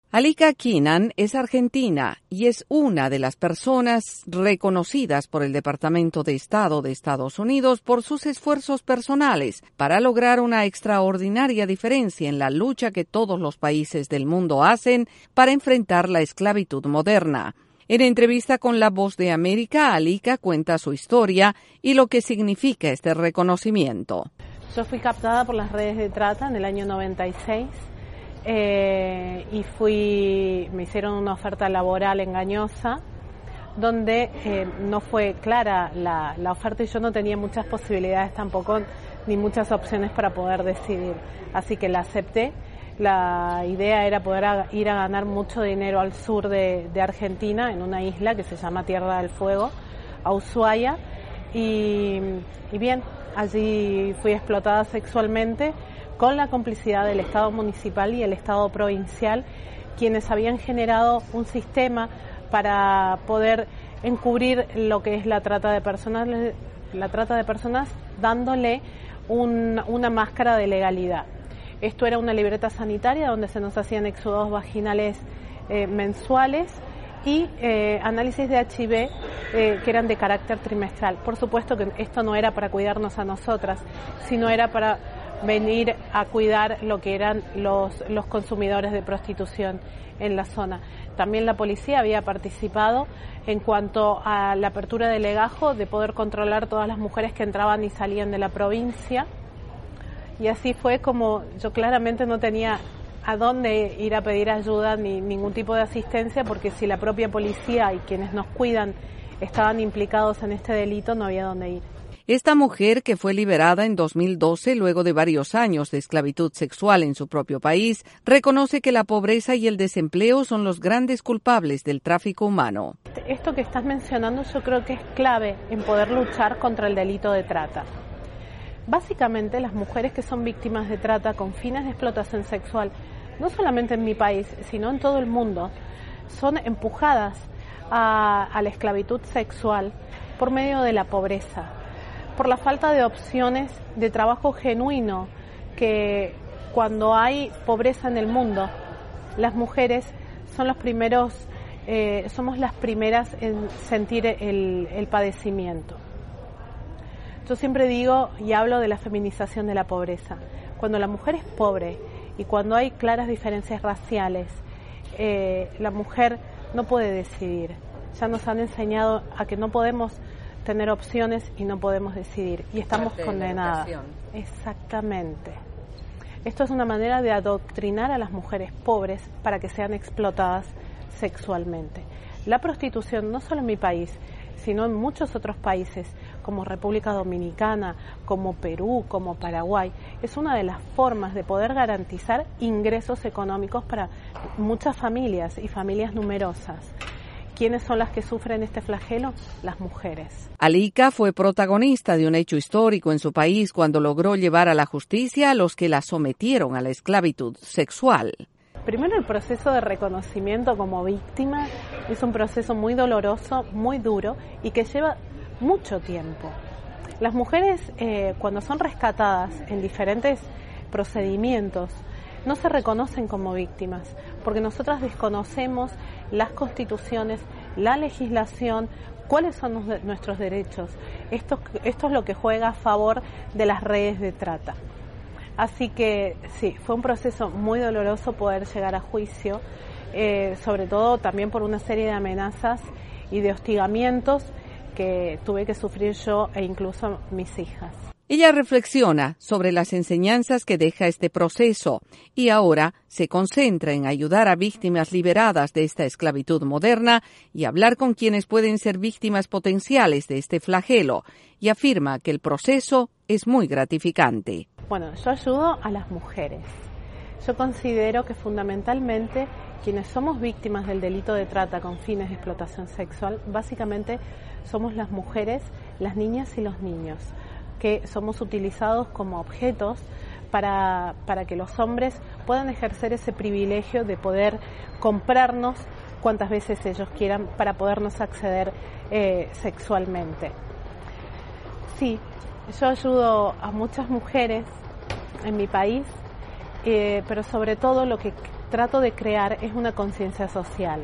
Alika Keenan es argentina y es una de las personas reconocidas por el Departamento de Estado de Estados Unidos por sus esfuerzos personales para lograr una extraordinaria diferencia en la lucha que todos los países del mundo hacen para enfrentar la esclavitud moderna. En entrevista con La Voz de América, Alika cuenta su historia y lo que significa este reconocimiento. Yo fui captada por las redes de trata en el año 96. Me hicieron una oferta laboral engañosa donde no fue clara la oferta y yo no tenía muchas posibilidades tampoco ni muchas opciones para poder decidir, así que la acepté. La idea era poder ir a ganar mucho dinero al sur de Argentina, en una isla que se llama Tierra del Fuego, a Ushuaia, y bien, allí fui explotada sexualmente con la complicidad del Estado municipal y el Estado provincial, quienes habían generado un sistema para poder encubrir lo que es la trata de personas dándole una máscara de legalidad. Esto era una libreta sanitaria donde se nos hacían exudados vaginales mensuales y análisis de HIV que eran de carácter trimestral. Por supuesto que esto no era para cuidarnos a nosotras, sino era para venir a cuidar lo que eran los consumidores de prostitución en la zona. También la policía había participado en cuanto a la apertura del legajo, de poder controlar todas las mujeres que entraban y salían de la provincia. Y así fue como yo claramente no tenía a dónde ir a pedir ayuda ni ningún tipo de asistencia, porque si la propia policía y quienes nos cuidan estaban implicados en este delito, no había dónde ir. Esta mujer, que fue liberada en 2012 luego de varios años de esclavitud sexual en su propio país, reconoce que la pobreza y el desempleo son los grandes culpables del tráfico humano. Esto que estás mencionando yo creo que es clave en poder luchar contra el delito de trata. Básicamente las mujeres que son víctimas de trata con fines de explotación sexual, no solamente en mi país, sino en todo el mundo, son empujadas a la esclavitud sexual por medio de la pobreza, por la falta de opciones de trabajo genuino, que cuando hay pobreza en el mundo, las mujeres son somos las primeras en sentir el padecimiento. Yo siempre digo y hablo de la feminización de la pobreza. Cuando la mujer es pobre y cuando hay claras diferencias raciales, la mujer no puede decidir. Ya nos han enseñado a que no podemos tener opciones y no podemos decidir, y estamos condenadas. Exactamente. Esto es una manera de adoctrinar a las mujeres pobres para que sean explotadas sexualmente. La prostitución, no solo en mi país, sino en muchos otros países, como República Dominicana, como Perú, como Paraguay, es una de las formas de poder garantizar ingresos económicos para muchas familias y familias numerosas. ¿Quiénes son las que sufren este flagelo? Las mujeres. Alika fue protagonista de un hecho histórico en su país cuando logró llevar a la justicia a los que la sometieron a la esclavitud sexual. Primero, el proceso de reconocimiento como víctima es un proceso muy doloroso, muy duro y que lleva mucho tiempo. Las mujeres, cuando son rescatadas en diferentes procedimientos, no se reconocen como víctimas, porque nosotras desconocemos las constituciones, la legislación, cuáles son nuestros derechos. Esto es lo que juega a favor de las redes de trata. Así que sí, fue un proceso muy doloroso poder llegar a juicio, sobre todo también por una serie de amenazas y de hostigamientos que tuve que sufrir yo e incluso mis hijas. Ella reflexiona sobre las enseñanzas que deja este proceso y ahora se concentra en ayudar a víctimas liberadas de esta esclavitud moderna y hablar con quienes pueden ser víctimas potenciales de este flagelo, y afirma que el proceso es muy gratificante. Bueno, yo ayudo a las mujeres. Yo considero que fundamentalmente quienes somos víctimas del delito de trata con fines de explotación sexual, básicamente somos las mujeres, las niñas y los niños, que somos utilizados como objetos para que los hombres puedan ejercer ese privilegio de poder comprarnos cuantas veces ellos quieran para podernos acceder sexualmente. Sí, yo ayudo a muchas mujeres en mi país, pero sobre todo lo que trato de crear es una conciencia social.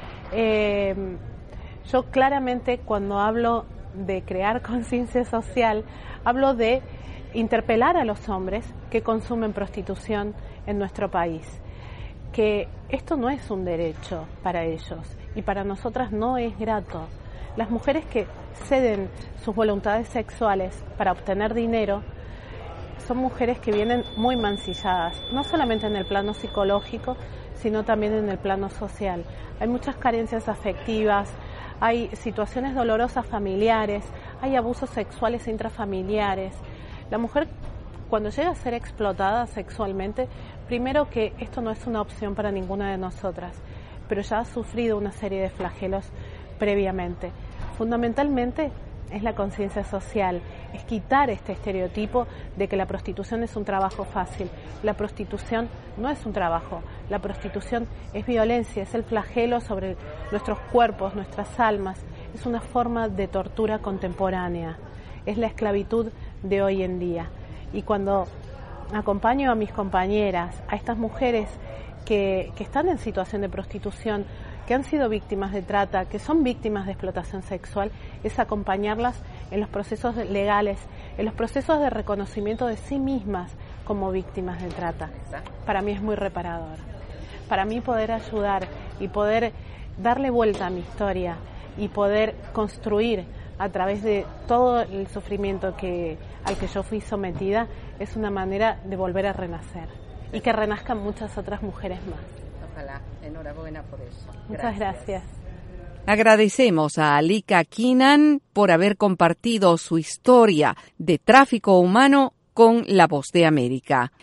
Yo claramente cuando hablo de crear conciencia social, hablo de interpelar a los hombres que consumen prostitución en nuestro país, que esto no es un derecho para ellos y para nosotras no es grato. Las mujeres que ceden sus voluntades sexuales para obtener dinero son mujeres que vienen muy mancilladas, no solamente en el plano psicológico, sino también en el plano social. Hay muchas carencias afectivas, hay situaciones dolorosas familiares, hay abusos sexuales intrafamiliares. La mujer, cuando llega a ser explotada sexualmente, primero que esto no es una opción para ninguna de nosotras, pero ya ha sufrido una serie de flagelos previamente. Fundamentalmente es la conciencia social, es quitar este estereotipo de que la prostitución es un trabajo fácil. La prostitución no es un trabajo, la prostitución es violencia, es el flagelo sobre nuestros cuerpos, nuestras almas, es una forma de tortura contemporánea, es la esclavitud de hoy en día. Y cuando acompaño a mis compañeras, a estas mujeres que están en situación de prostitución, que han sido víctimas de trata, que son víctimas de explotación sexual, es acompañarlas en los procesos legales, en los procesos de reconocimiento de sí mismas como víctimas de trata. Para mí es muy reparador. Para mí poder ayudar y poder darle vuelta a mi historia y poder construir a través de todo el sufrimiento al que yo fui sometida es una manera de volver a renacer y que renazcan muchas otras mujeres más. Ojalá, enhorabuena por eso. Muchas gracias. Agradecemos a Alika Keenan por haber compartido su historia de tráfico humano con La Voz de América.